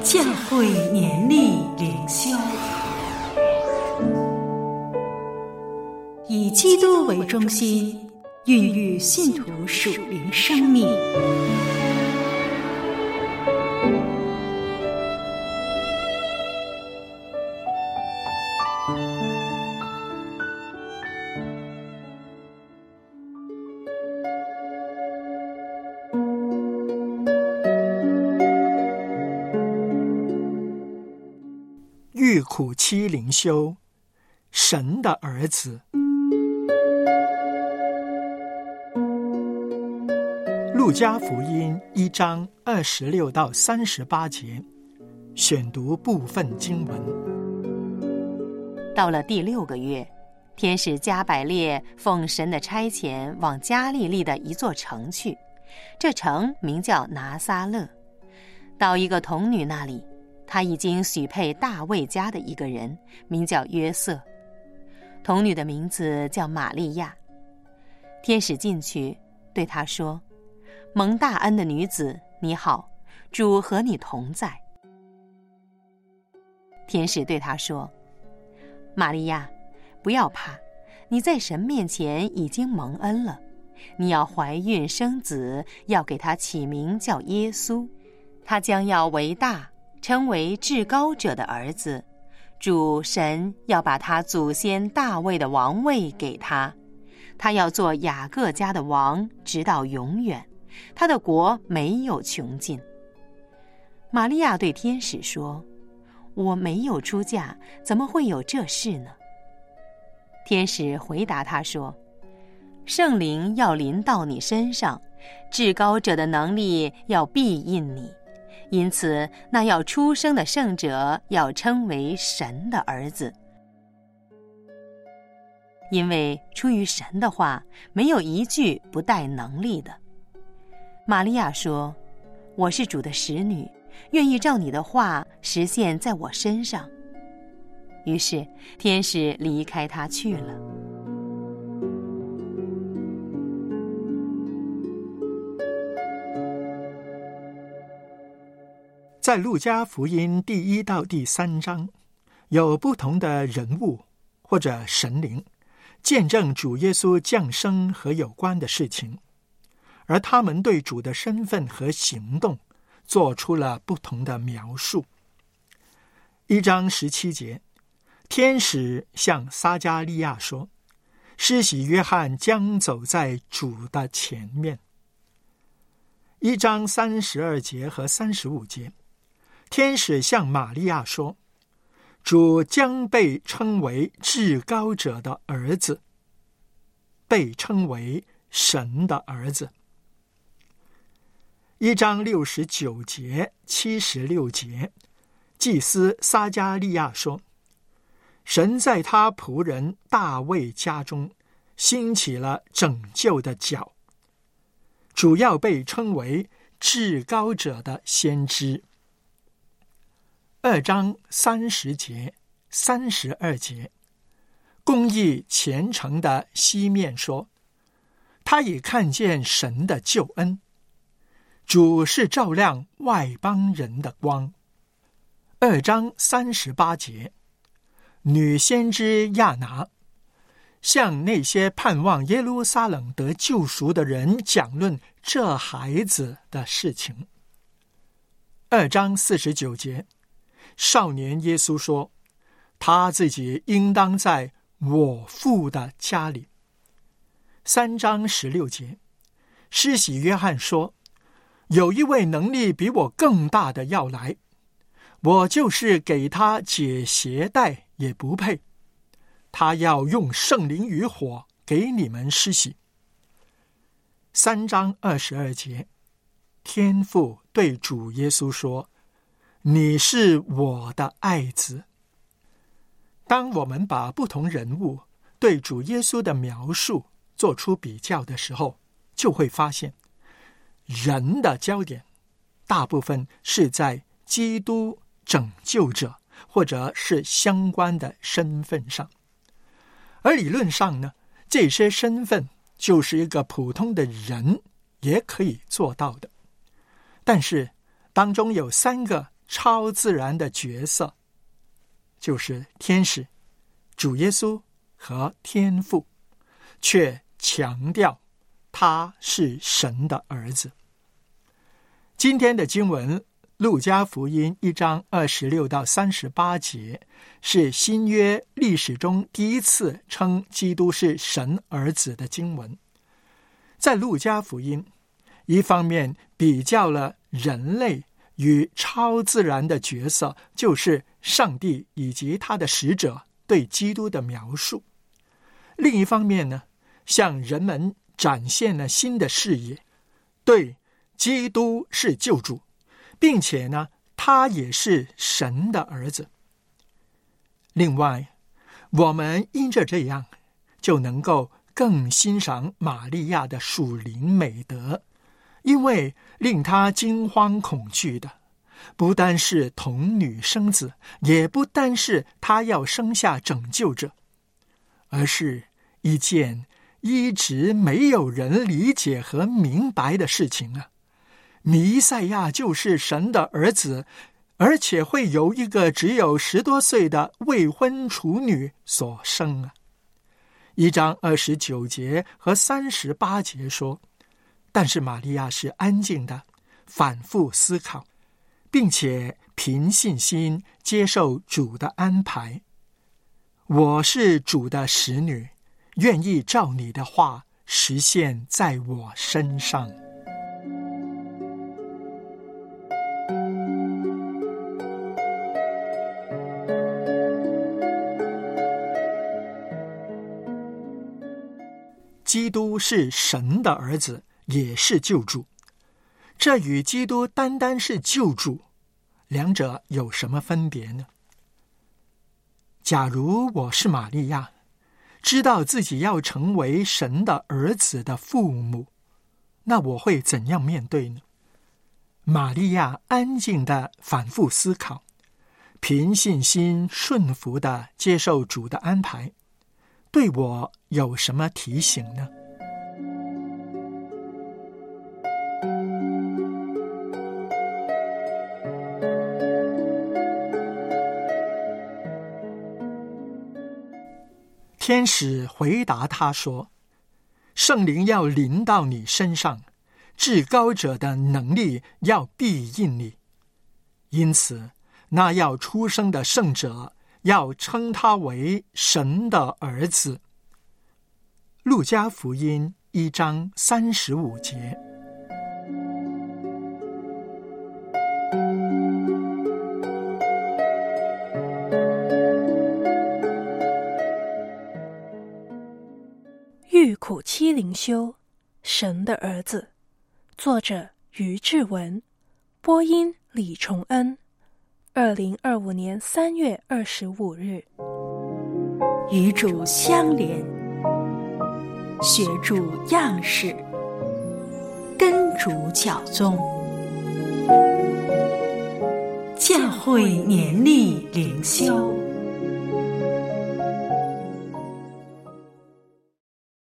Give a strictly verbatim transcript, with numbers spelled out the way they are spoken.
教会年历灵修，以基督为中心，孕育信徒属灵生命。 遇苦期灵修，神的儿子。路加福音一章二十六到三十八节，选读部分经文。 到了第六个月，天使加百列奉神的差遣往加利利的一座城去，这城名叫拿撒勒。到一个童女那里，他已经许配大卫家的一个人，名叫约瑟。童女的名字叫玛利亚。天使进去对她说：蒙大恩的女子，你好，主和你同在。天使对她说：玛利亚，不要怕，你在神面前已经蒙恩了，你要怀孕生子，要给他起名叫耶稣，他将要为大，称为至高者的儿子。主神要把他祖先大卫的王位给他，他要做雅各家的王，直到永远，他的国没有穷尽。玛利亚对天使说：我没有出嫁，怎么会有这事呢？天使回答他说：圣灵要临到你身上，至高者的能力要庇荫你，因此那要出生的圣者要称为神的儿子。因为出于神的话，没有一句不带能力的。玛利亚说：我是主的使女，愿意照你的话实现在我身上。于是天使离开他去了。 在路加福音第一到第三章，有不同的人物或者神灵见证主耶稣降生和有关的事情，而他们对主的身份和行动做出了不同的描述。一章十七节，天使向撒迦利亚说：施洗约翰将走在主的前面。一章三十二节和三十五节，天使向玛利亚说：主将被称为至高者的儿子，被称为神的儿子。一章六十九节、七十六节，祭司撒迦利亚说：神在他仆人大卫家中兴起了拯救的脚，主要被称为至高者的先知。二章三十节、三十二节，公义虔诚的西面说：他已看见神的救恩，主是照亮外邦人的光。二章三十八节，女先知亚拿向那些盼望耶路撒冷得救赎的人讲论这孩子的事情。二章四十九节，少年耶稣说：他自己应当在我父的家里。三章十六节，施洗约翰说：有一位能力比我更大的要来，我就是给他解鞋带也不配，他要用圣灵与火给你们施洗。三章二十二节，天父对主耶稣说：你是我的爱子。当我们把不同人物对主耶稣的描述做出比较的时候，就会发现人的焦点大部分是在基督拯救者或者是相关的身份上，而理论上呢，这些身份就是一个普通的人也可以做到的。但是当中有三个超自然的角色，就是天使、主耶稣和天父，却强调他是神的儿子。今天的经文路加福音一章二十六到三十八节，是新约历史中第一次称基督是神儿子的经文。在路加福音，一方面比较了人类与超自然的角色，就是上帝以及他的使者对基督的描述；另一方面呢，向人们展现了新的视野，对基督是救主，并且呢，他也是神的儿子。另外，我们因着这样，就能够更欣赏玛利亚的属灵美德，因为令她惊慌恐惧的，不单是童女生子，也不单是她要生下拯救者，而是一件一直没有人理解和明白的事情啊！弥赛亚就是神的儿子，而且会由一个只有十多岁的未婚处女所生啊。一章二十九节和三十八节说，但是玛利亚是安静的，反复思考，并且凭信心接受主的安排。我是主的使女，愿意照你的话实现在我身上。基督是神的儿子，也是救主。这与基督单单是救主，两者有什么分别呢？假如我是玛利亚，知道自己要成为神的儿子的父母，那我会怎样面对呢？玛利亚安静地反复思考，凭信心顺服地接受主的安排，对我有什么提醒呢？天使回答他说，圣灵要临到你身上，至高者的能力要庇荫你，因此那要出生的圣者要称他为神的儿子。路加福音一章三十五节。 欲苦期灵修，神的儿子，作者于志文，播音李崇恩，二零二五年三月二十五日。 与主相连，学主样式，跟主教宗，教会年历灵修。